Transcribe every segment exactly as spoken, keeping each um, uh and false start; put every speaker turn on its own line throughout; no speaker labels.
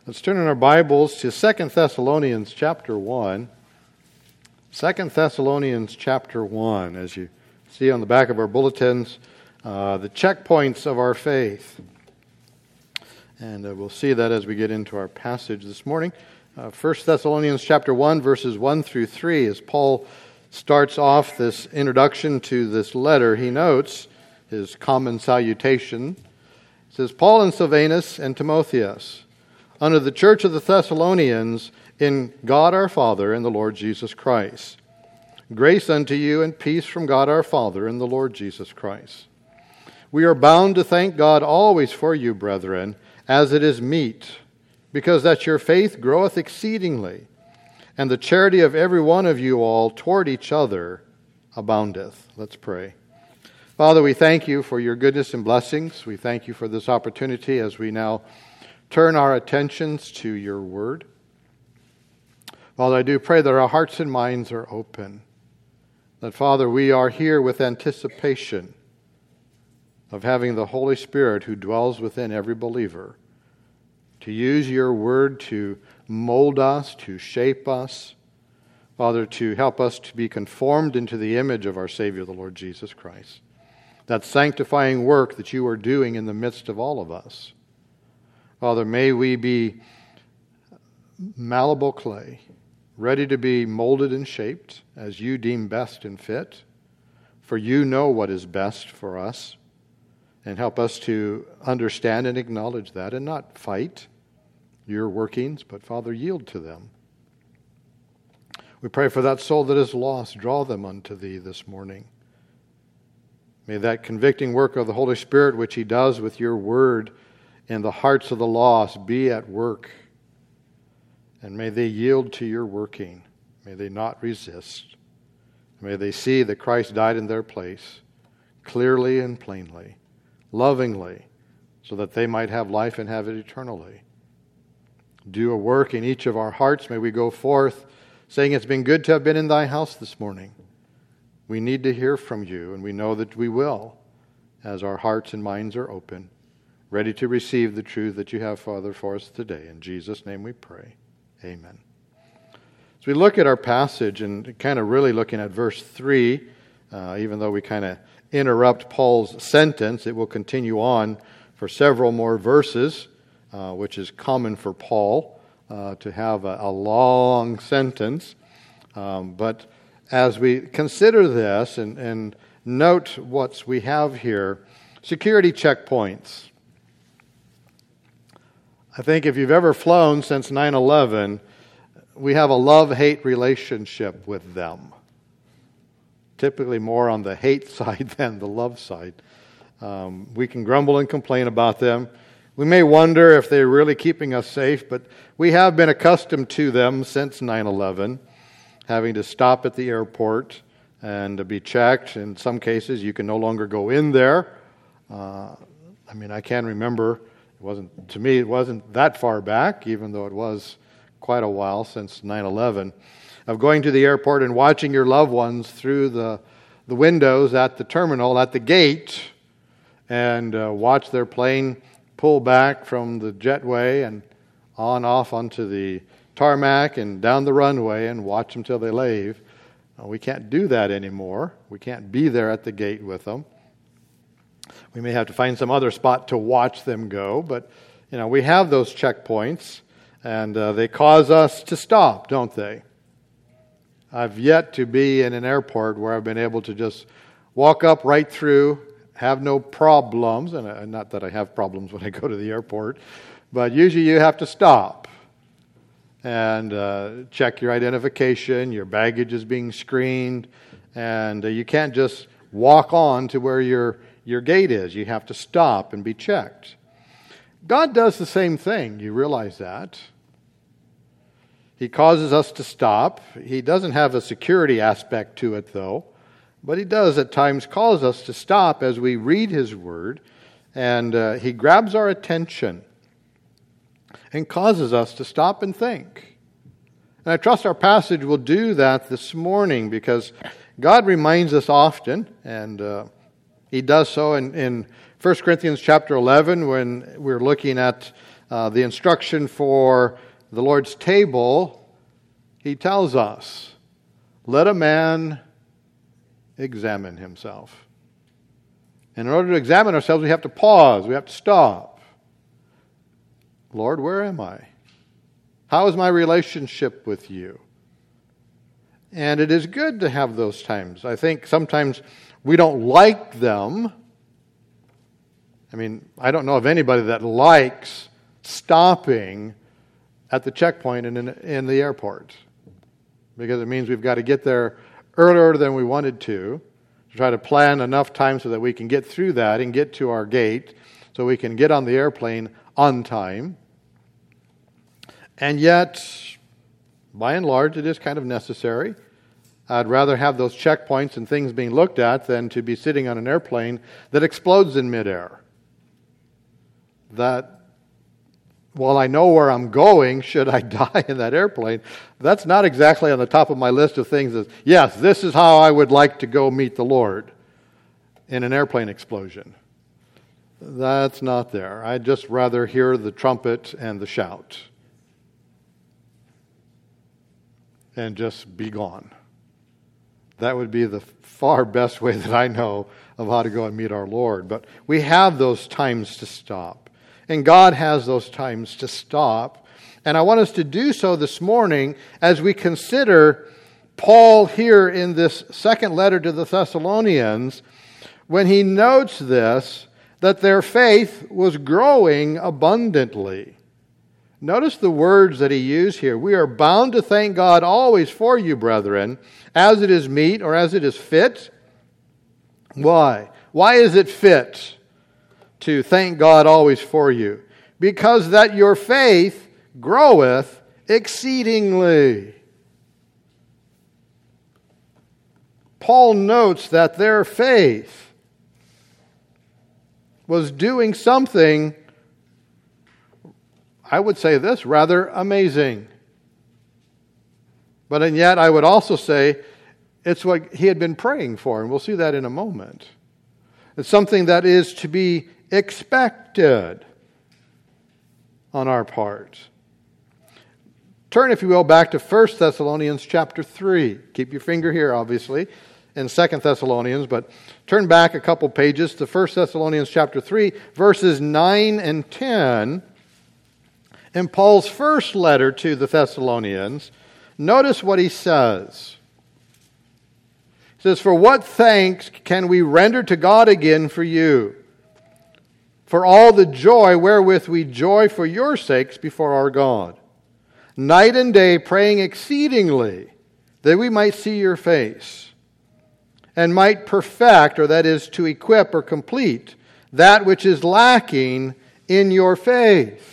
Let's turn in our Bibles to Second Thessalonians chapter one. Second Thessalonians chapter one, as you see on the back of our bulletins, uh, the checkpoints of our faith. And uh, we'll see that as we get into our passage this morning. Uh, First Thessalonians chapter one, verses one through three, as Paul starts off this introduction to this letter, he notes his common salutation. It says, Paul and Silvanus and Timotheus, under the church of the Thessalonians, in God our Father and the Lord Jesus Christ. Grace unto you and peace from God our Father and the Lord Jesus Christ. We are bound to thank God always for you, brethren, as it is meet, because that your faith groweth exceedingly, and the charity of every one of you all toward each other aboundeth. Let's pray. Father, we thank you for your goodness and blessings. We thank you for this opportunity as we now turn our attentions to your word. Father, I do pray that our hearts and minds are open. That, Father, we are here with anticipation of having the Holy Spirit who dwells within every believer to use your word to mold us, to shape us, Father, to help us to be conformed into the image of our Savior, the Lord Jesus Christ. That sanctifying work that you are doing in the midst of all of us. Father, may we be malleable clay, ready to be molded and shaped as you deem best and fit, for you know what is best for us, and help us to understand and acknowledge that and not fight your workings, but, Father, yield to them. We pray for that soul that is lost. Draw them unto thee this morning. May that convicting work of the Holy Spirit, which he does with your word in the hearts of the lost, be at work. And may they yield to your working. May they not resist. May they see that Christ died in their place clearly and plainly, lovingly, so that they might have life and have it eternally. Do a work in each of our hearts. May we go forth saying, it's been good to have been in thy house this morning. We need to hear from you, and we know that we will, as our hearts and minds are open, ready to receive the truth that you have, Father, for us today. In Jesus' name we pray. Amen. As we look at our passage and kind of really looking at verse three, uh, even though we kind of interrupt Paul's sentence, it will continue on for several more verses, uh, which is common for Paul uh, to have a, a long sentence. Um, but as we consider this and, and note what we have here, security checkpoints. I think if you've ever flown since nine eleven, we have a love-hate relationship with them. Typically more on the hate side than the love side. Um, we can grumble and complain about them. We may wonder if they're really keeping us safe, but we have been accustomed to them since nine eleven, having to stop at the airport and to be checked. In some cases, you can no longer go in there. Uh, I mean, I can remember... It wasn't, to me, it wasn't that far back, even though it was quite a while since nine eleven, of going to the airport and watching your loved ones through the, the windows at the terminal, at the gate, and uh, watch their plane pull back from the jetway and on off onto the tarmac and down the runway and watch them till they leave. Uh, we can't do that anymore. We can't be there at the gate with them. We may have to find some other spot to watch them go, but you know we have those checkpoints, and uh, they cause us to stop, don't they? I've yet to be in an airport where I've been able to just walk up right through, have no problems, and uh, not that I have problems when I go to the airport, but usually you have to stop and uh, check your identification, your baggage is being screened, and uh, you can't just walk on to where you're Your gate is. You have to stop and be checked. God does the same thing. You realize that. He causes us to stop. He doesn't have a security aspect to it, though. But he does at times cause us to stop as we read his word. And uh, he grabs our attention and causes us to stop and think. And I trust our passage will do that this morning because God reminds us often, and uh, He does so in, in First Corinthians chapter eleven when we're looking at uh, the instruction for the Lord's table, he tells us, let a man examine himself. And in order to examine ourselves, we have to pause. We have to stop. Lord, where am I? How is my relationship with you? And it is good to have those times. I think sometimes we don't like them. I mean, I don't know of anybody that likes stopping at the checkpoint in, in, in the airport, because it means we've got to get there earlier than we wanted to, to try to plan enough time so that we can get through that and get to our gate so we can get on the airplane on time. And yet, by and large, it is kind of necessary. I'd rather have those checkpoints and things being looked at than to be sitting on an airplane that explodes in midair. That, while I know where I'm going, should I die in that airplane, that's not exactly on the top of my list of things as, yes, this is how I would like to go meet the Lord in an airplane explosion. That's not there. I'd just rather hear the trumpet and the shout and just be gone. That would be the far best way that I know of how to go and meet our Lord. But we have those times to stop. And God has those times to stop. And I want us to do so this morning as we consider Paul here in this second letter to the Thessalonians, when he notes this, that their faith was growing abundantly. Notice the words that he used here. We are bound to thank God always for you, brethren, as it is meet or as it is fit. Why? Why is it fit to thank God always for you? Because that your faith groweth exceedingly. Paul notes that their faith was doing something, I would say this, rather amazing. But and yet I would also say it's what he had been praying for, and we'll see that in a moment. It's something that is to be expected on our part. Turn, if you will, back to First Thessalonians chapter three. Keep your finger here, obviously, in Second Thessalonians, but turn back a couple pages to First Thessalonians chapter three, verses nine and ten. In Paul's first letter to the Thessalonians, notice what he says. He says, "For what thanks can we render to God again for you? For all the joy wherewith we joy for your sakes before our God, night and day praying exceedingly, that we might see your face, and might perfect," or that is to equip or complete, "that which is lacking in your faith."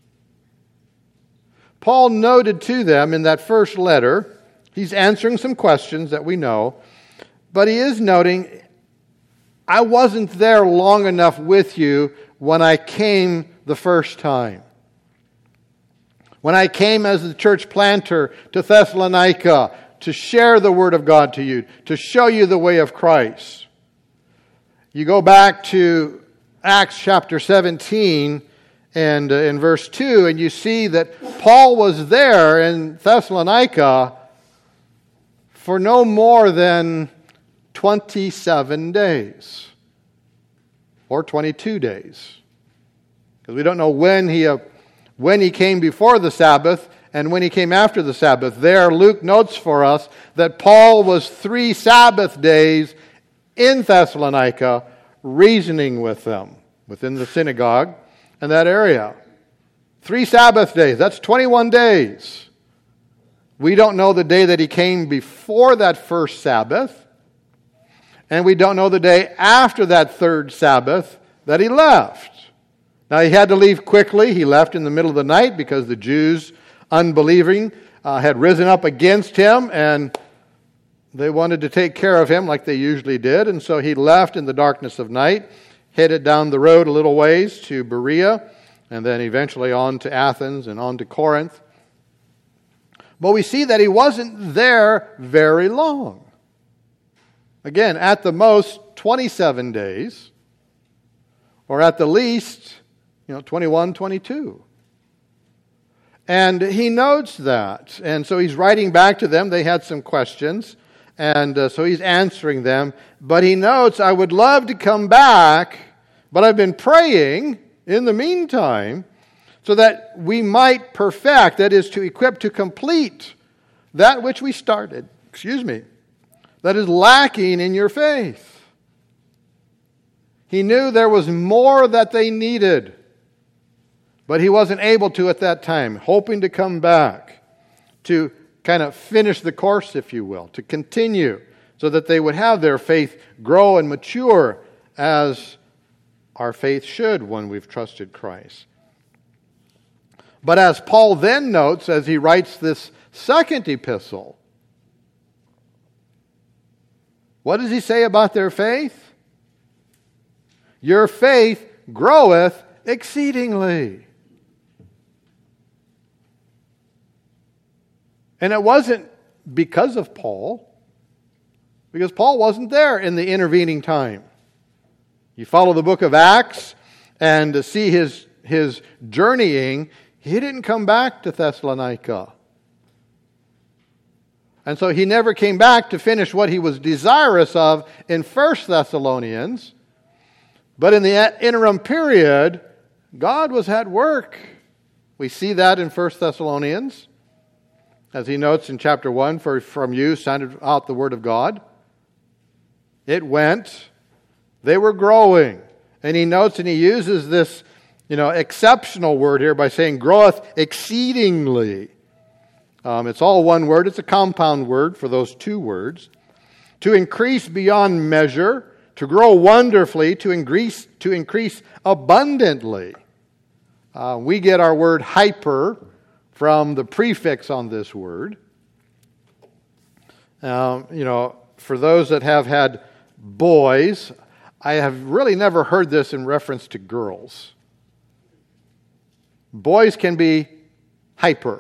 Paul noted to them in that first letter, he's answering some questions that we know, but he is noting, I wasn't there long enough with you when I came the first time. When I came as the church planter to Thessalonica to share the Word of God to you, to show you the way of Christ. You go back to Acts chapter seventeen, and uh, in verse two, and you see that Paul was there in Thessalonica for no more than twenty-seven days. Or twenty-two days. Because we don't know when he, uh, when he came before the Sabbath and when he came after the Sabbath. There, Luke notes for us that Paul was three Sabbath days in Thessalonica reasoning with them within the synagogue in that area. Three Sabbath days. That's twenty-one days. We don't know the day that he came before that first Sabbath. And we don't know the day after that third Sabbath that he left. Now, he had to leave quickly. He left in the middle of the night because the Jews, unbelieving, uh, had risen up against him, and they wanted to take care of him like they usually did. And so he left in the darkness of night, headed down the road a little ways to Berea, and then eventually on to Athens and on to Corinth. But we see that he wasn't there very long. Again, at the most, twenty-seven days, or at the least, you know, twenty-one, twenty-two And he notes that. And so he's writing back to them. They had some questions. And uh, so he's answering them. But he notes, I would love to come back, but I've been praying in the meantime so that we might perfect, that is to equip, to complete that which we started, excuse me, that is lacking in your faith. He knew there was more that they needed, but he wasn't able to at that time, hoping to come back to kind of finish the course, if you will, to continue so that they would have their faith grow and mature as our faith should when we've trusted Christ. But as Paul then notes, as he writes this second epistle, what does he say about their faith? Your faith groweth exceedingly. And it wasn't because of Paul, because Paul wasn't there in the intervening time. You follow the book of Acts and to see his, his journeying, he didn't come back to Thessalonica. And so he never came back to finish what he was desirous of in First Thessalonians. But in the interim period, God was at work. We see that in First Thessalonians. As he notes in chapter one, for from you sounded out the word of God. It went. They were growing. And he notes and he uses this, you know, exceptional word here by saying groweth exceedingly. Um, it's all one word. It's a compound word for those two words. To increase beyond measure, to grow wonderfully, to increase, to increase abundantly. Uh, we get our word hyper from the prefix on this word. Um, you know, for those that have had boys, I have really never heard this in reference to girls. Boys can be hyper.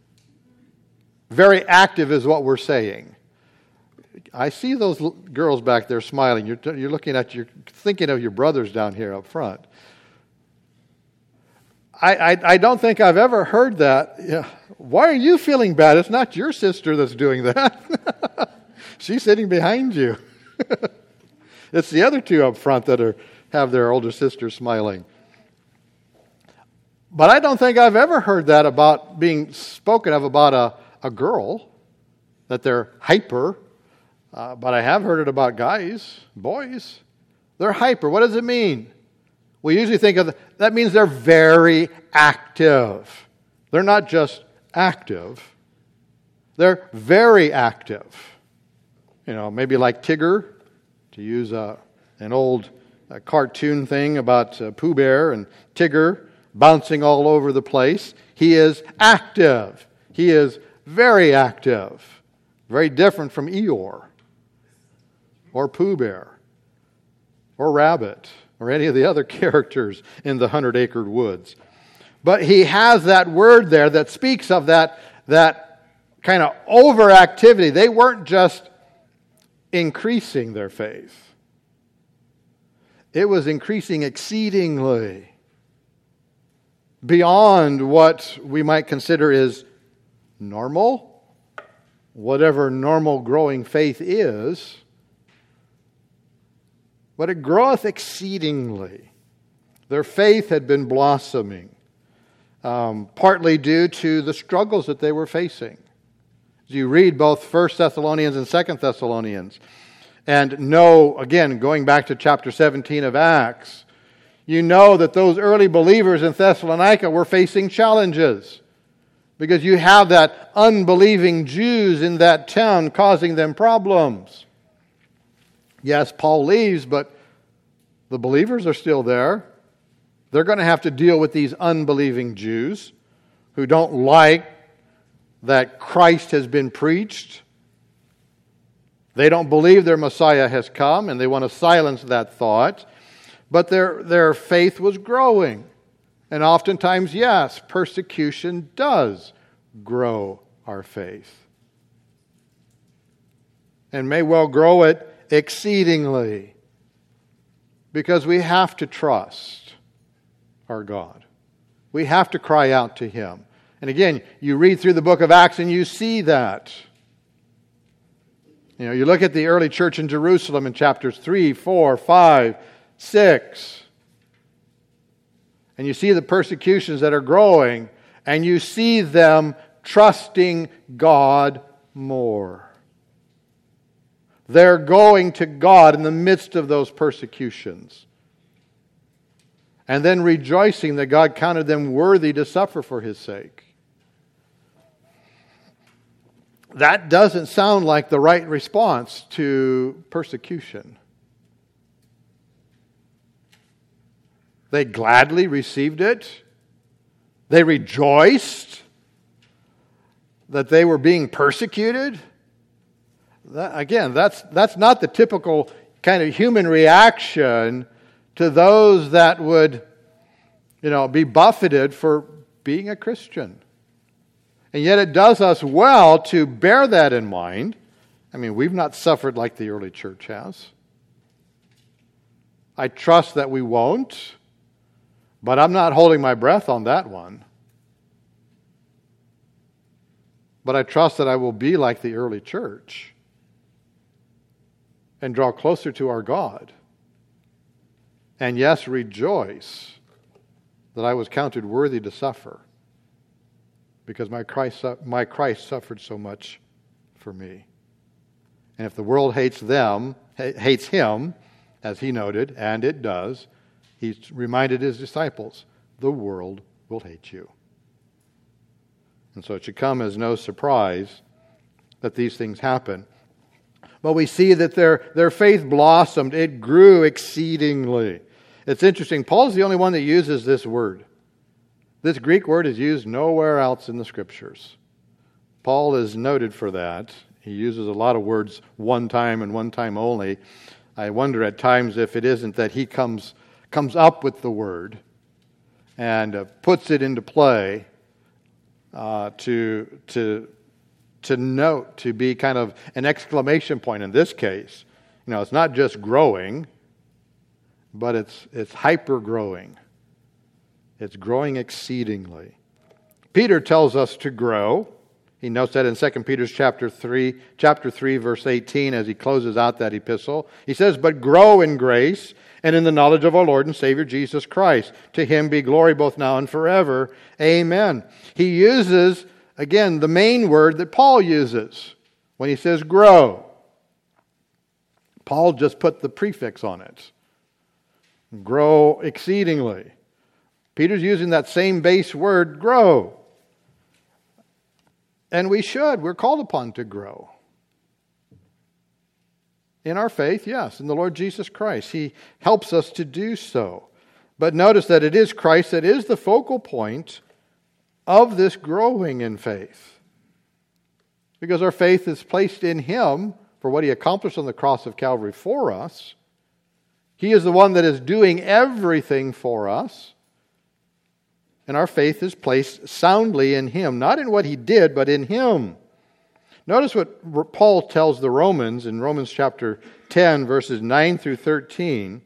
Very active is what we're saying. I see those l- girls back there smiling. You're, t- you're looking at, you're thinking of your brothers down here up front. I, I, I don't think I've ever heard that. Yeah. Why are you feeling bad? It's not your sister that's doing that. She's sitting behind you. It's the other two up front that are have their older sister smiling. But I don't think I've ever heard that about being spoken of about a, a girl, that they're hyper. Uh, but I have heard it about guys, boys. They're hyper. What does it mean? We usually think of, the, that means they're very active. They're not just active. They're very active. You know, maybe like Tigger, to use a, an old a cartoon thing about uh, Pooh Bear and Tigger bouncing all over the place. He is active. He is very active. Very different from Eeyore or Pooh Bear or Rabbit or any of the other characters in the Hundred Acre Woods. But he has that word there that speaks of that, that kind of overactivity. They weren't just increasing their faith. It was increasing exceedingly beyond what we might consider is normal, whatever normal growing faith is. But it groweth exceedingly. Their faith had been blossoming, um, partly due to the struggles that they were facing. As you read both First Thessalonians and Second Thessalonians, and know, again, going back to chapter seventeen of Acts, you know that those early believers in Thessalonica were facing challenges, because you have that unbelieving Jews in that town causing them problems. Yes, Paul leaves, but the believers are still there. They're going to have to deal with these unbelieving Jews who don't like that Christ has been preached. They don't believe their Messiah has come, and they want to silence that thought. But their, their faith was growing. And oftentimes, yes, persecution does grow our faith. And may well grow it exceedingly. Because we have to trust our God. We have to cry out to Him. And again, you read through the book of Acts and you see that. You know, you look at the early church in Jerusalem in chapters three, four, five, six, and you see the persecutions that are growing, and you see them trusting God more. They're going to God in the midst of those persecutions, and then rejoicing that God counted them worthy to suffer for His sake. That doesn't sound like the right response to persecution. They gladly received it. They rejoiced that they were being persecuted. That, again, that's, that's not the typical kind of human reaction to those that would, you know, be buffeted for being a Christian. And yet it does us well to bear that in mind. I mean, we've not suffered like the early church has. I trust that we won't, but I'm not holding my breath on that one. But I trust that I will be like the early church and draw closer to our God. And yes, rejoice that I was counted worthy to suffer, because my Christ, my Christ suffered so much for me. And if the world hates them, hates Him, as He noted, and it does, He reminded His disciples, the world will hate you. And so it should come as no surprise that these things happen. But we see that their, their faith blossomed. It grew exceedingly. It's interesting. Paul's the only one that uses this word. This Greek word is used nowhere else in the Scriptures. Paul is noted for that. He uses a lot of words one time and one time only. I wonder at times if it isn't that he comes, comes up with the word and uh, puts it into play uh, to, to, to note, to be kind of an exclamation point in this case. You know, it's not just growing, but it's, it's hyper-growing. It's growing exceedingly. Peter tells us to grow. He notes that in Second Peter chapter three, chapter three, verse eighteen, as he closes out that epistle. He says, "But grow in grace and in the knowledge of our Lord and Savior Jesus Christ. To Him be glory both now and forever. Amen." He uses, again, the main word that Paul uses when he says grow. Paul just put the prefix on it. Grow exceedingly. Peter's using that same base word, grow. And we should. We're called upon to grow. In our faith, yes. In the Lord Jesus Christ. He helps us to do so. But notice that it is Christ that is the focal point of this growing in faith. Because our faith is placed in Him for what He accomplished on the cross of Calvary for us. He is the one that is doing everything for us. And our faith is placed soundly in Him. Not in what He did, but in Him. Notice what Paul tells the Romans in Romans chapter ten, verses nine through thirteen.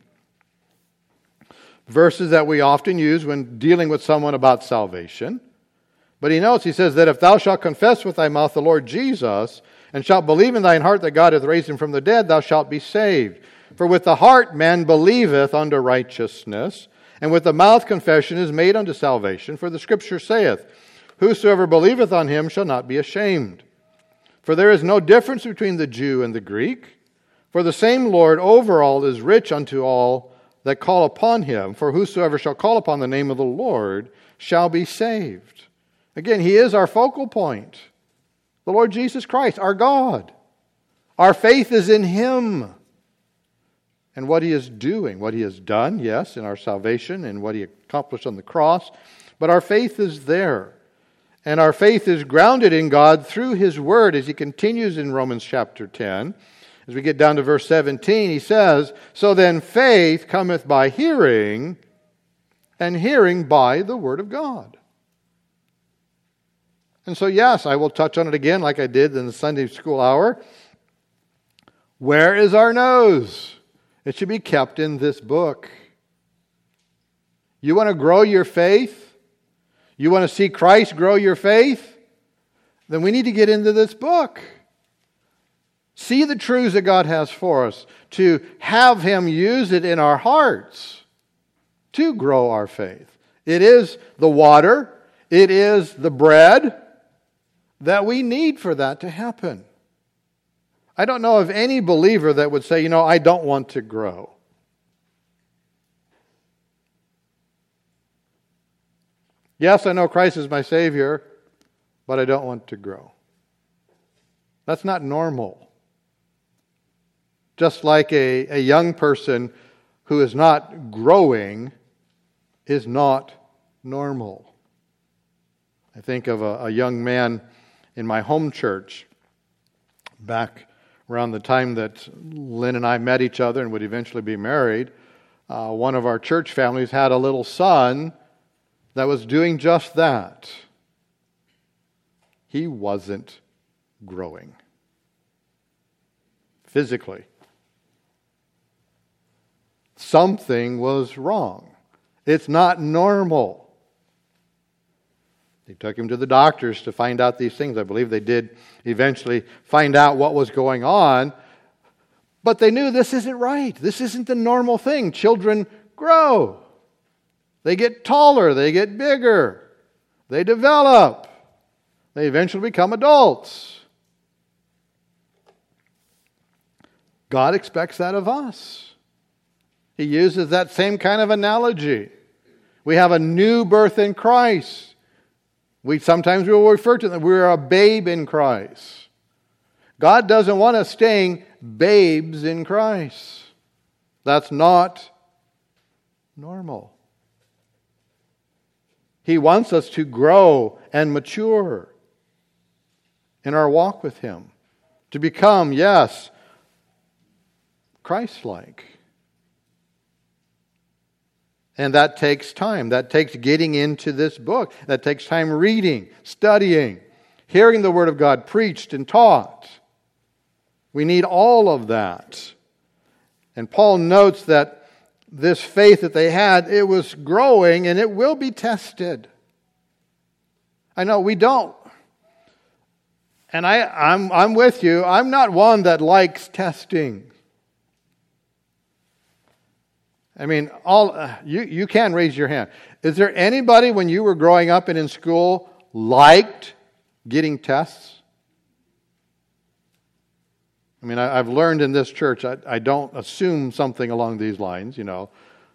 Verses that we often use when dealing with someone about salvation. But he notes, he says that if thou shalt confess with thy mouth the Lord Jesus, and shalt believe in thine heart that God hath raised Him from the dead, thou shalt be saved. For with the heart man believeth unto righteousness, and with the mouth confession is made unto salvation. For the Scripture saith, Whosoever believeth on Him shall not be ashamed. For there is no difference between the Jew and the Greek. For the same Lord over all is rich unto all that call upon Him. For whosoever shall call upon the name of the Lord shall be saved. Again, He is our focal point. The Lord Jesus Christ, our God. Our faith is in Him. And what He is doing, what He has done, yes, in our salvation and what He accomplished on the cross. But our faith is there. And our faith is grounded in God through His Word, as he continues in Romans chapter ten. As we get down to verse seventeen, he says, So then faith cometh by hearing, and hearing by the Word of God. And so, yes, I will touch on it again like I did in the Sunday school hour. Where is our nose? It should be kept in this book. You want to grow your faith? You want to see Christ grow your faith? Then we need to get into this book. See the truths that God has for us, to have Him use it in our hearts to grow our faith. It is the water, it is the bread that we need for that to happen. I don't know of any believer that would say, you know, I don't want to grow. Yes, I know Christ is my Savior, but I don't want to grow. That's not normal. Just like a, a young person who is not growing is not normal. I think of a, a young man in my home church back around the time that Lynn and I met each other and would eventually be married. Uh, one of our church families had a little son that was doing just that. He wasn't growing physically. Something was wrong. It's not normal. They took him to the doctors to find out these things. I believe they did eventually find out what was going on. But they knew this isn't right. This isn't the normal thing. Children grow. They get taller. They get bigger. They develop. They eventually become adults. God expects that of us. He uses that same kind of analogy. We have a new birth in Christ. We sometimes we will refer to them. We're a babe in Christ. God doesn't want us staying babes in Christ. That's not normal. He wants us to grow and mature in our walk with Him. To become, yes, Christ-like. And that takes time. That takes getting into this book. That takes time reading, studying, hearing the Word of God preached and taught. We need all of that. And Paul notes that this faith that they had, it was growing and it will be tested. I know we don't. And I, I'm, I'm with you. I'm not one that likes testing. I mean, all uh, you, you can raise your hand. Is there anybody when you were growing up and in school liked getting tests? I mean, I, I've learned in this church, I, I don't assume something along these lines, you know.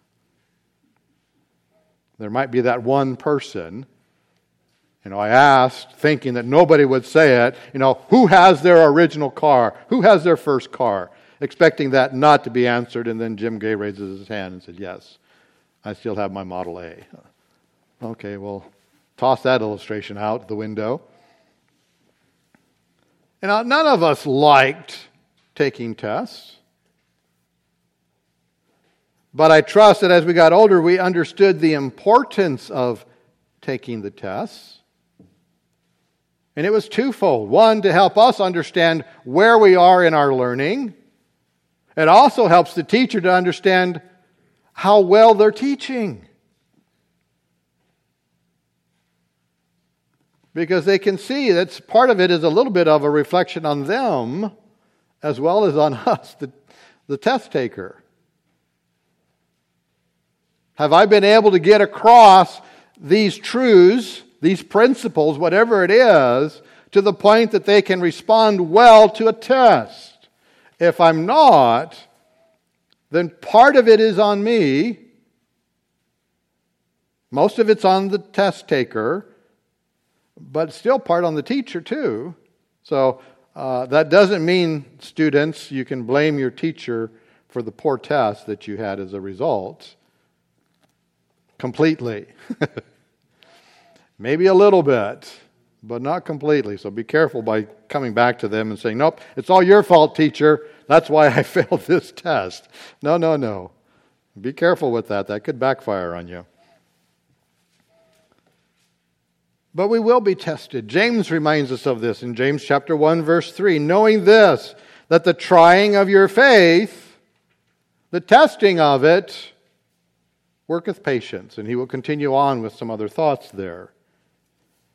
There might be that one person. You know, I asked, thinking that nobody would say it, you know, who has their original car? Who has their first car? Expecting that not to be answered, and then Jim Gay raises his hand and said, yes, I still have my Model A. Okay, well, toss that illustration out the window. And uh, none of us liked taking tests. But I trust that as we got older, we understood the importance of taking the tests. And it was twofold. One, to help us understand where we are in our learning. It also helps the teacher to understand how well they're teaching. Because they can see that part of it is a little bit of a reflection on them as well as on us, the, the test taker. Have I been able to get across these truths, these principles, whatever it is, to the point that they can respond well to a test? If I'm not, then part of it is on me. Most of it's on the test taker, but still part on the teacher too. So uh, that doesn't mean, students, you can blame your teacher for the poor test that you had as a result. Completely. Maybe a little bit, but not completely. So be careful by coming back to them and saying, nope, it's all your fault, teacher. That's why I failed this test. No, no, no. Be careful with that. That could backfire on you. But we will be tested. James reminds us of this in James chapter one, verse three. Knowing this, that the trying of your faith, the testing of it, worketh patience. And he will continue on with some other thoughts there.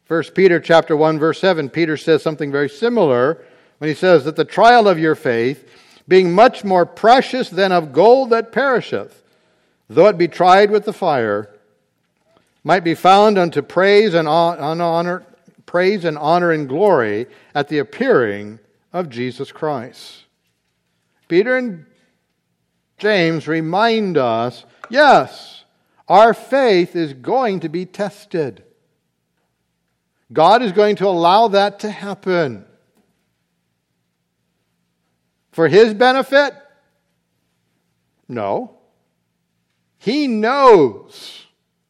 First Peter chapter one, verse seven, Peter says something very similar when he says that the trial of your faith, being much more precious than of gold that perisheth, though it be tried with the fire, might be found unto praise and honor, praise and honor and glory at the appearing of Jesus Christ. Peter and James remind us, yes, our faith is going to be tested. God is going to allow that to happen. For His benefit? No. He knows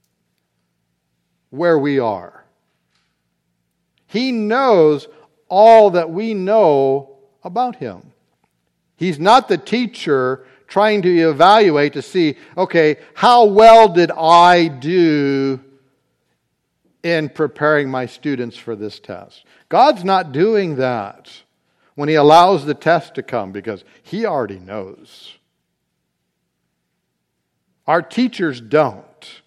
where we are. He knows all that we know about Him. He's not the teacher trying to evaluate to see, okay, how well did I do in preparing my students for this test? God's not doing that when He allows the test to come because He already knows. Our teachers don't.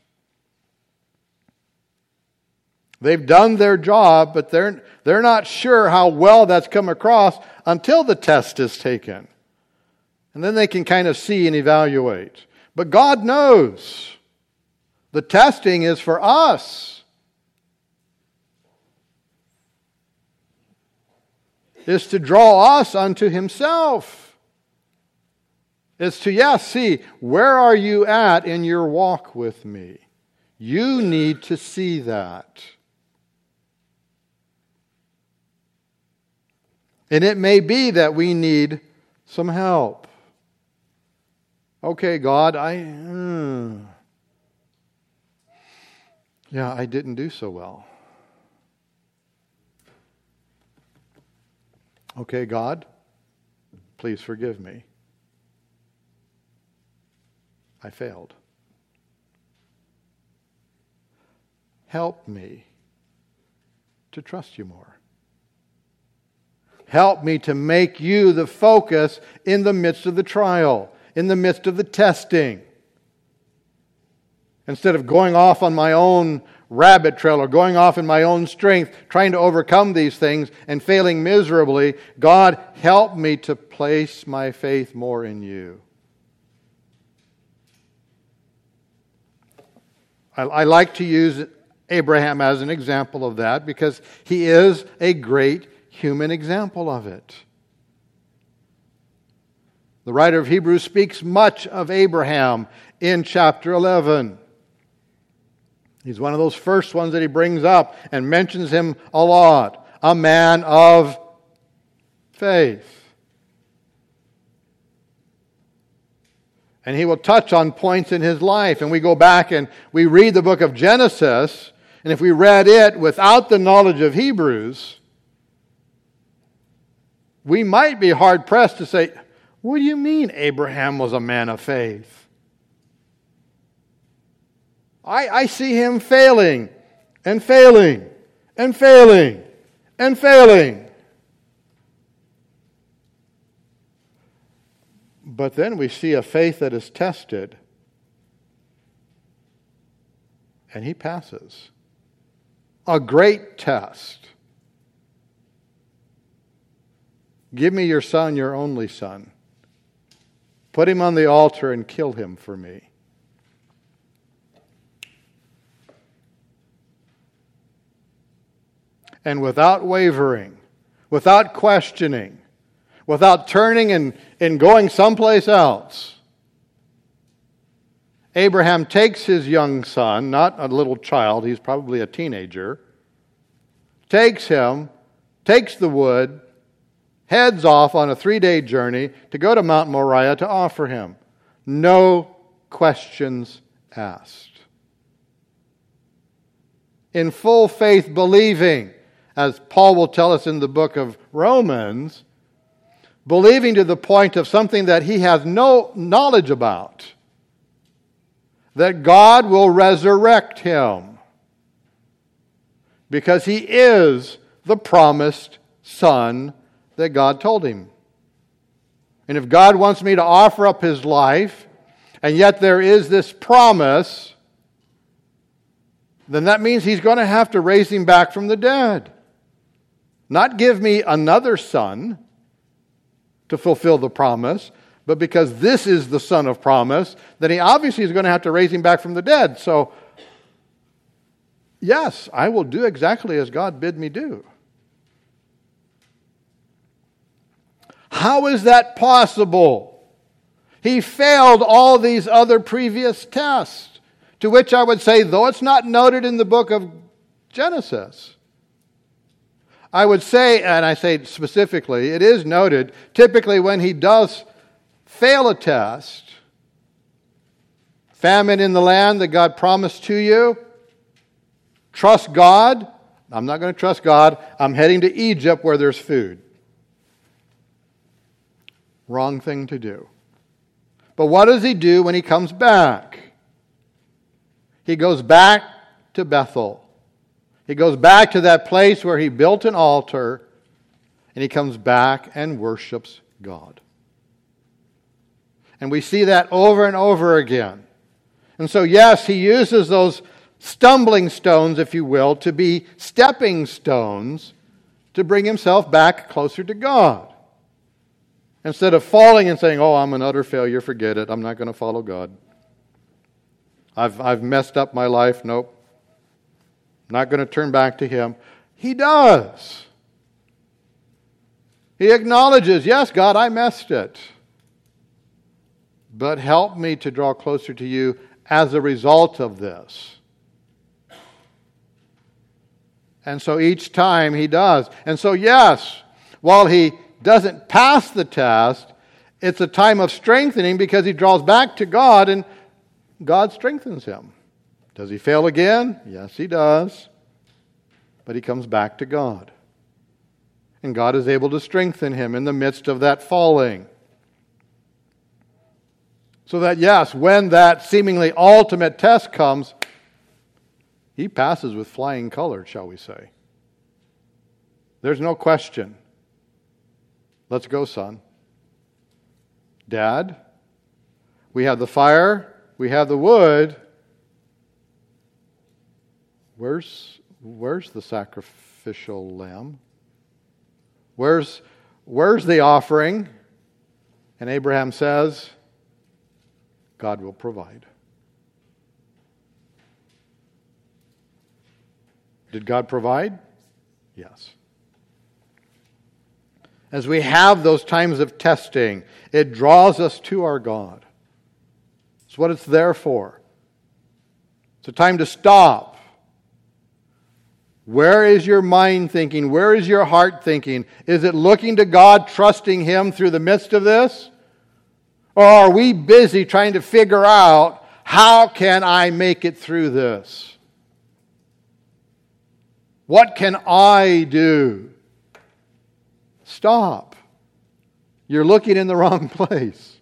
They've done their job, but they're, they're not sure how well that's come across until the test is taken. And then they can kind of see and evaluate. But God knows. The testing is for us. It's to draw us unto Himself. It's to, yes, see, where are you at in your walk with me? You need to see that. And it may be that we need some help. Okay, God, I... Hmm, yeah, I didn't do so well. Okay, God, please forgive me. I failed. Help me to trust you more. Help me to make you the focus in the midst of the trial, in the midst of the testing. Instead of going off on my own rabbit trail or going off in my own strength, trying to overcome these things and failing miserably, God, help me to place my faith more in you. I, I like to use Abraham as an example of that because he is a great human example of it. The writer of Hebrews speaks much of Abraham in chapter eleven. He's one of those first ones that he brings up and mentions him a lot. A man of faith. And he will touch on points in his life. And we go back and we read the book of Genesis. And if we read it without the knowledge of Hebrews, we might be hard-pressed to say, what do you mean Abraham was a man of faith? I, I see him failing and failing and failing and failing. But then we see a faith that is tested, and he passes. A great test. Give me your son, your only son. Put him on the altar and kill him for me. And without wavering, without questioning, without turning and, and going someplace else, Abraham takes his young son, not a little child, he's probably a teenager, takes him, takes the wood, heads off on a three-day journey to go to Mount Moriah to offer him. No questions asked. In full faith believing, as Paul will tell us in the book of Romans, believing to the point of something that he has no knowledge about, that God will resurrect him because he is the promised son that God told him. And if God wants me to offer up his life, and yet there is this promise, then that means he's going to have to raise him back from the dead. Not give me another son to fulfill the promise, but because this is the son of promise, then he obviously is going to have to raise him back from the dead. So, yes, I will do exactly as God bid me do. How is that possible? He failed all these other previous tests, to which I would say, though it's not noted in the book of Genesis, I would say, and I say specifically, it is noted, typically when he does fail a test, famine in the land that God promised to you, trust God. I'm not going to trust God. I'm heading to Egypt where there's food. Wrong thing to do. But what does he do when he comes back? He goes back to Bethel. He goes back to that place where he built an altar, and he comes back and worships God. And we see that over and over again. And so, yes, he uses those stumbling stones, if you will, to be stepping stones to bring himself back closer to God. Instead of falling and saying, oh, I'm an utter failure, forget it, I'm not going to follow God. I've, I've messed up my life, nope. Not going to turn back to him. He does. He acknowledges, yes, God, I messed it. But help me to draw closer to you as a result of this. And so each time he does. And so, yes, while he doesn't pass the test, it's a time of strengthening because he draws back to God and God strengthens him. Does he fail again? Yes, he does. But he comes back to God. And God is able to strengthen him in the midst of that falling. So that, yes, when that seemingly ultimate test comes, he passes with flying colors, shall we say. There's no question. Let's go, son. Dad, we have the fire, we have the wood. Where's, where's the sacrificial lamb? Where's, where's the offering? And Abraham says, God will provide. Did God provide? Yes. As we have those times of testing, it draws us to our God. It's what it's there for. It's a time to stop. Where is your mind thinking? Where is your heart thinking? Is it looking to God, trusting Him through the midst of this? Or are we busy trying to figure out, how can I make it through this? What can I do? Stop. You're looking in the wrong place.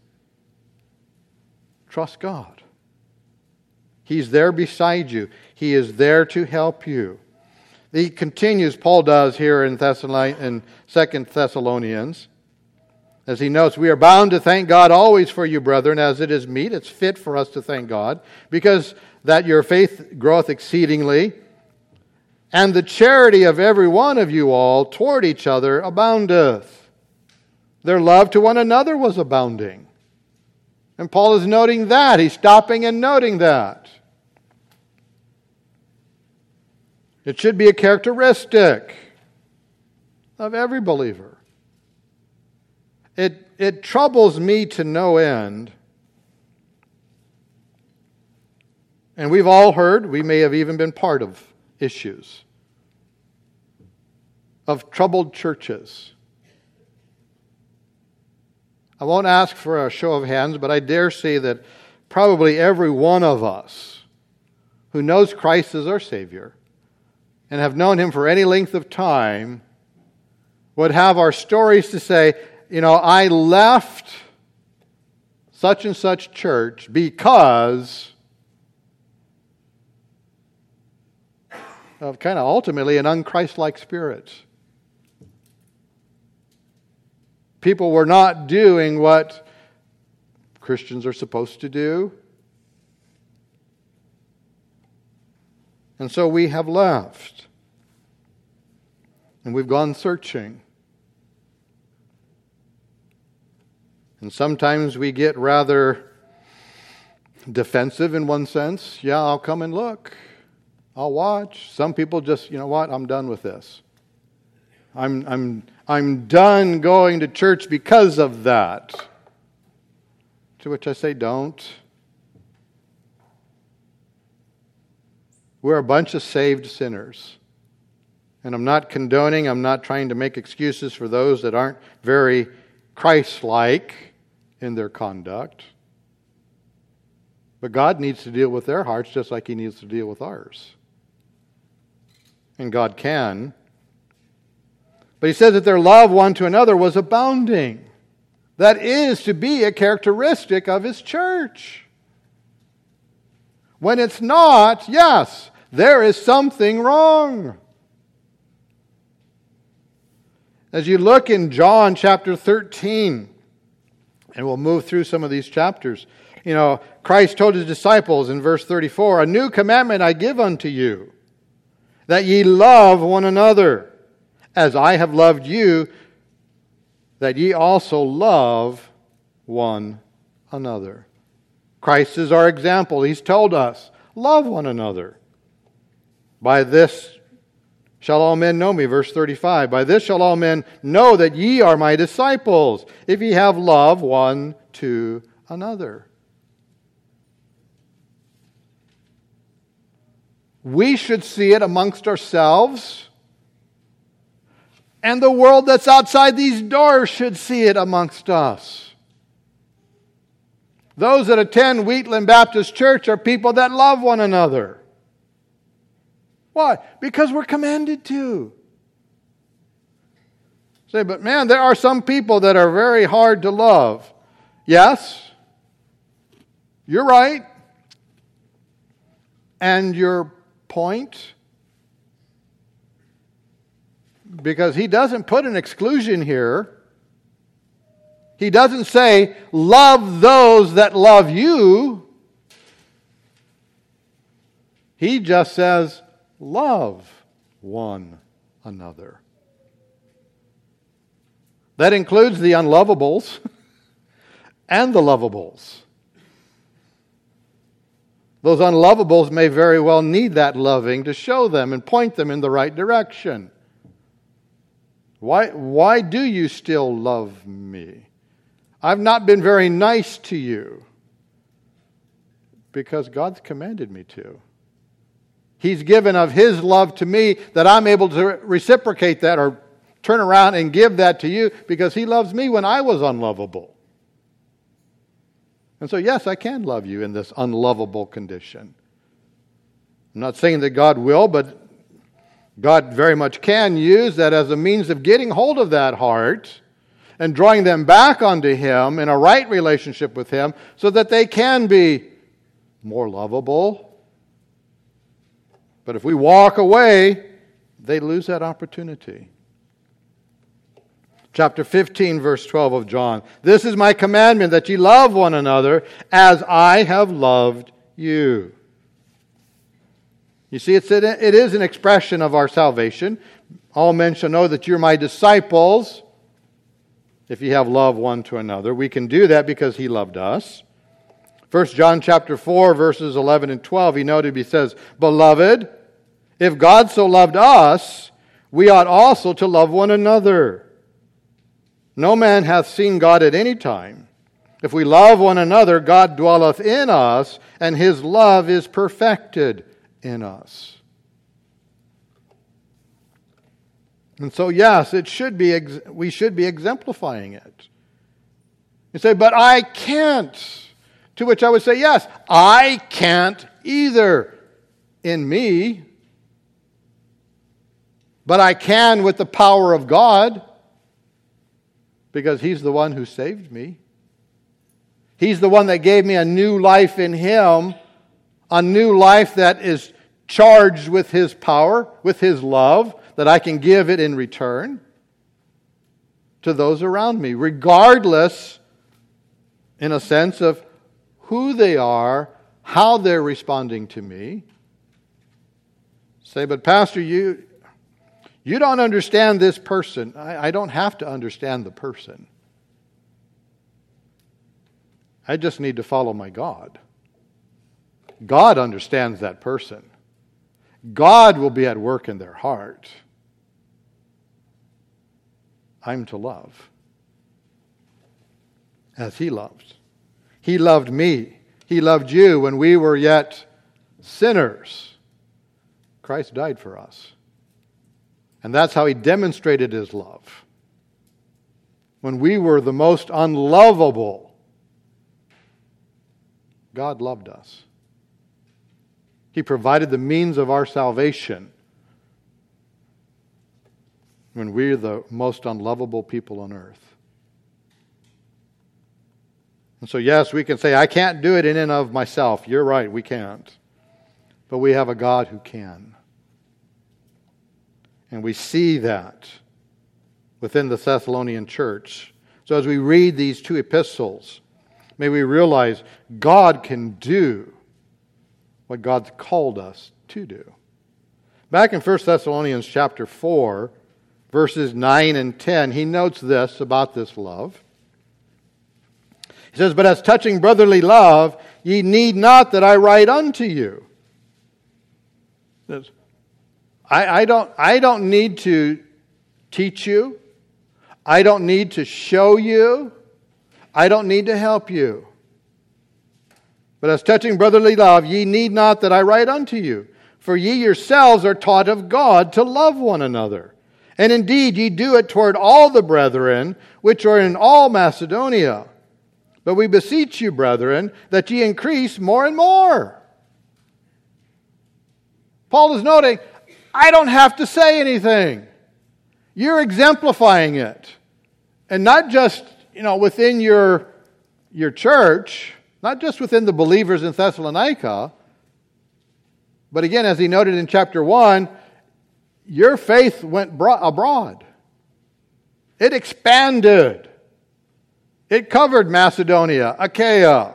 Trust God. He's there beside you. He is there to help you. He continues, Paul does here in, Thessalon- in Second Thessalonians, as he notes, we are bound to thank God always for you, brethren, as it is meet. It's fit for us to thank God, because that your faith groweth exceedingly, and the charity of every one of you all toward each other aboundeth. Their love to one another was abounding. And Paul is noting that. He's stopping and noting that. It should be a characteristic of every believer. It, it troubles me to no end. And we've all heard, we may have even been part of issues of troubled churches. I won't ask for a show of hands, but I dare say that probably every one of us who knows Christ as our Savior and have known Him for any length of time would have our stories to say, you know, I left such and such church because of kind of ultimately an un-Christ-like spirit. People were not doing what Christians are supposed to do. And so we have left. And we've gone searching. And sometimes we get rather defensive in one sense. Yeah, I'll come and look. I'll watch. Some people just, you know what, I'm done with this. I'm I'm I'm done going to church because of that. To which I say, don't. We're a bunch of saved sinners. And I'm not condoning, I'm not trying to make excuses for those that aren't very Christ-like in their conduct. But God needs to deal with their hearts just like He needs to deal with ours. And God can. But He says that their love one to another was abounding. That is to be a characteristic of His church. When it's not, yes, there is something wrong. As you look in John chapter thirteen, and we'll move through some of these chapters. You know, Christ told His disciples in verse thirty-four, "A new commandment I give unto you, that ye love one another, as I have loved you, that ye also love one another." Christ is our example. He's told us, love one another. By this shall all men know me, verse thirty-five. By this shall all men know that ye are my disciples, if ye have love one to another. We should see it amongst ourselves, and the world that's outside these doors should see it amongst us. Those that attend Wheatland Baptist Church are people that love one another. Why? Because we're commanded to. Say, but man, there are some people that are very hard to love. Yes, you're right. And your point? Because He doesn't put an exclusion here. He doesn't say, love those that love you. He just says, love one another. That includes the unlovables and the lovables. Those unlovables may very well need that loving to show them and point them in the right direction. Why, why do you still love me? I've not been very nice to you. Because God's commanded me to. He's given of His love to me that I'm able to reciprocate that or turn around and give that to you because He loves me when I was unlovable. And so, yes, I can love you in this unlovable condition. I'm not saying that God will, but God very much can use that as a means of getting hold of that heart and drawing them back onto Him in a right relationship with Him so that they can be more lovable. But if we walk away, they lose that opportunity. Chapter fifteen, verse twelve of John. This is my commandment, that ye love one another as I have loved you. You see, it's, it is an expression of our salvation. All men shall know that you're my disciples if you have love one to another. We can do that because He loved us. First John chapter four, verses eleven and twelve, he noted, he says, Beloved, if God so loved us, we ought also to love one another. No man hath seen God at any time. If we love one another, God dwelleth in us, and His love is perfected in us. And so, yes, it should be. We should be exemplifying it. You say, but I can't. To which I would say, yes, I can't either in me. But I can with the power of God. Because He's the one who saved me. He's the one that gave me a new life in Him. A new life that is charged with His power, with His love, that I can give it in return to those around me, regardless, in a sense, of who they are, how they're responding to me. Say, but Pastor, you, you don't understand this person. I, I don't have to understand the person. I just need to follow my God. God understands that person. God will be at work in their heart. I'm to love as He loves. He loved me. He loved you when we were yet sinners. Christ died for us. And that's how He demonstrated His love. When we were the most unlovable, God loved us. He provided the means of our salvation when we're the most unlovable people on earth. And so, yes, we can say, I can't do it in and of myself. You're right, we can't. But we have a God who can. And we see that within the Thessalonian church. So as we read these two epistles, may we realize God can do what God's called us to do. Back in First Thessalonians chapter four, verses nine and ten, he notes this about this love. He says, but as touching brotherly love, ye need not that I write unto you. I, I don't, I don't need to teach you. I don't need to show you. I don't need to help you. But as touching brotherly love, ye need not that I write unto you. For ye yourselves are taught of God to love one another. And indeed ye do it toward all the brethren, which are in all Macedonia. But we beseech you, brethren, that ye increase more and more. Paul is noting, I don't have to say anything. You're exemplifying it. And not just, you know, within your, your church, not just within the believers in Thessalonica, but again, as he noted in chapter one, your faith went abroad. It expanded. It covered Macedonia, Achaia.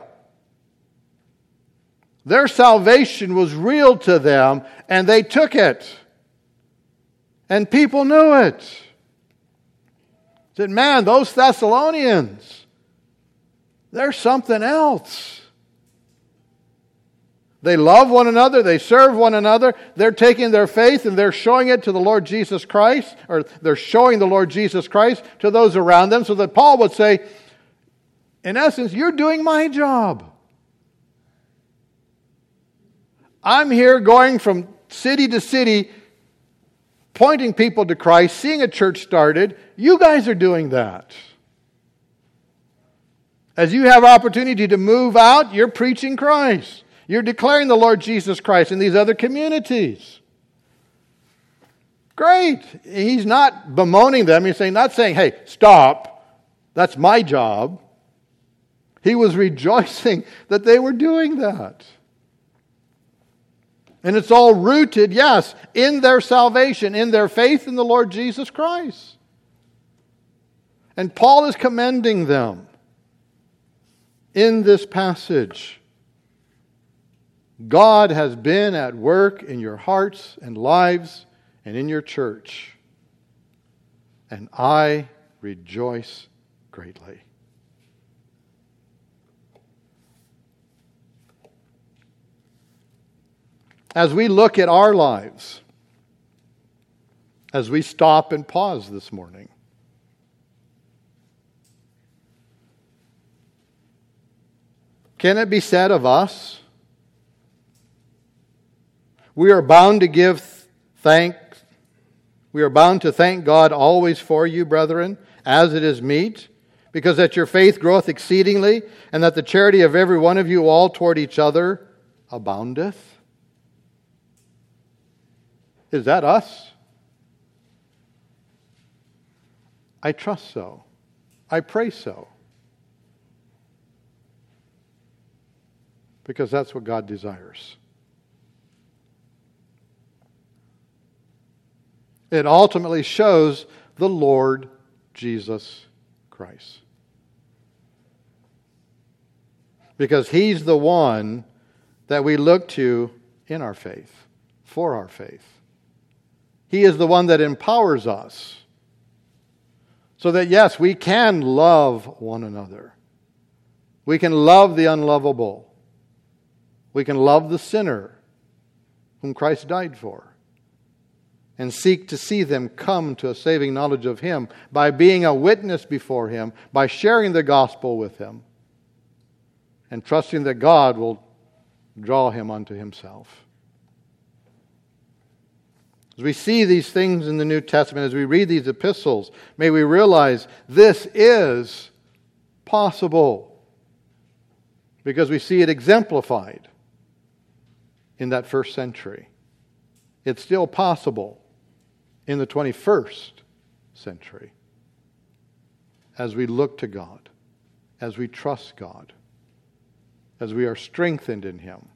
Their salvation was real to them, and they took it. And people knew it. Said, man, those Thessalonians, they're something else. They love one another. They serve one another. They're taking their faith and they're showing it to the Lord Jesus Christ, or they're showing the Lord Jesus Christ to those around them, so that Paul would say, in essence, you're doing my job. I'm here going from city to city, pointing people to Christ, seeing a church started. You guys are doing that. As you have opportunity to move out, you're preaching Christ. You're declaring the Lord Jesus Christ in these other communities. Great. He's not bemoaning them. He's saying, not saying, hey, stop. That's my job. He was rejoicing that they were doing that. And it's all rooted, yes, in their salvation, in their faith in the Lord Jesus Christ. And Paul is commending them in this passage. God has been at work in your hearts and lives and in your church. And I rejoice greatly. As we look at our lives, as we stop and pause this morning, can it be said of us, we are bound to give thanks, we are bound to thank God always for you, brethren, as it is meet, because that your faith groweth exceedingly, and that the charity of every one of you all toward each other aboundeth? Is that us? I trust so. I pray so. Because that's what God desires. It ultimately shows the Lord Jesus Christ. Because He's the one that we look to in our faith, for our faith. He is the one that empowers us. So that, yes, we can love one another. We can love the unlovable. We can love the sinner whom Christ died for. And seek to see them come to a saving knowledge of Him by being a witness before Him, by sharing the gospel with Him, and trusting that God will draw him unto Himself. As we see these things in the New Testament, as we read these epistles, may we realize this is possible, because we see it exemplified in that first century. It's still possible in the twenty-first century as we look to God, as we trust God, as we are strengthened in Him.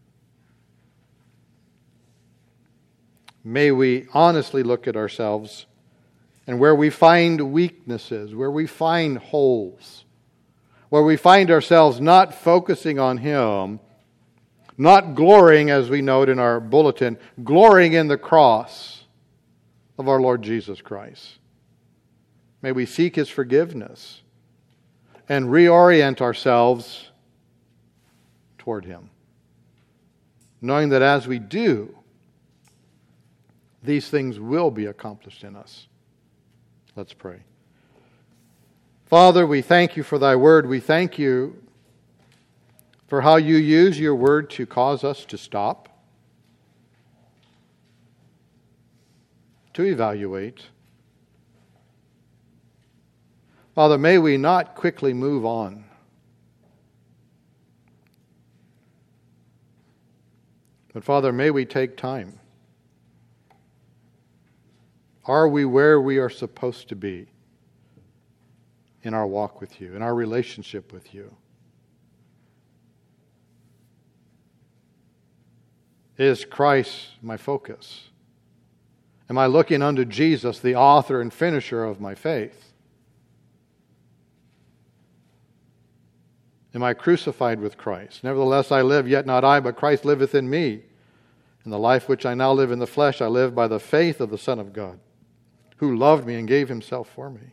May we honestly look at ourselves, and where we find weaknesses, where we find holes, where we find ourselves not focusing on Him, not glorying, as we note in our bulletin, glorying in the cross of our Lord Jesus Christ. May we seek His forgiveness and reorient ourselves toward Him, knowing that as we do, these things will be accomplished in us. Let's pray. Father, we thank You for Thy word. We thank You for how You use Your word to cause us to stop, to evaluate. Father, may we not quickly move on. But Father, may we take time. Are we where we are supposed to be in our walk with You, in our relationship with You? Is Christ my focus? Am I looking unto Jesus, the author and finisher of my faith? Am I crucified with Christ? Nevertheless I live, yet not I, but Christ liveth in me. And the life which I now live in the flesh, I live by the faith of the Son of God, who loved me and gave Himself for me.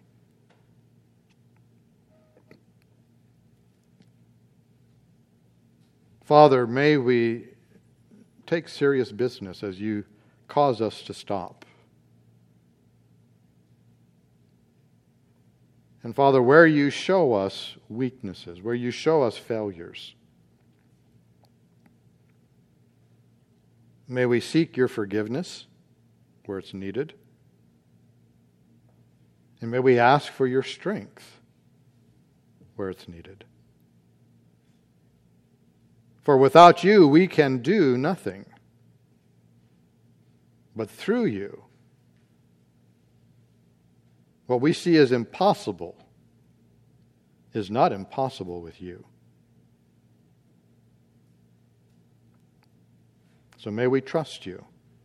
Father, may we take serious business as You cause us to stop. And Father, where You show us weaknesses, where You show us failures, may we seek Your forgiveness where it's needed. And may we ask for Your strength where it's needed. For without You, we can do nothing. But through You, what we see as impossible is not impossible with You. So may we trust You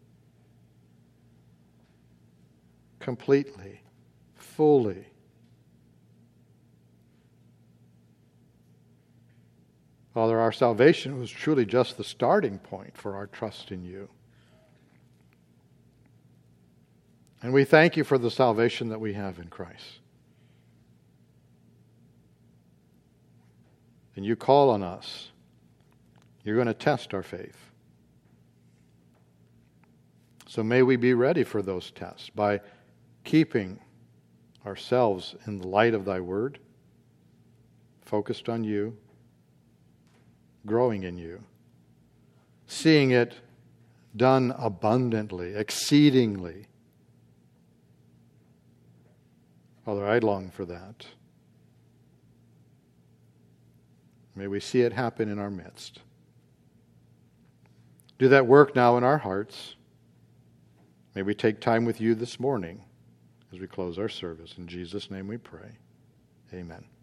completely, fully. Father, our salvation was truly just the starting point for our trust in You. And we thank You for the salvation that we have in Christ. And You call on us. You're going to test our faith. So may we be ready for those tests by keeping ourselves in the light of Thy word, focused on You, growing in You, seeing it done abundantly, exceedingly. Father, I long for that. May we see it happen in our midst. Do that work now in our hearts. May we take time with You this morning as we close our service. In Jesus' name we pray. Amen.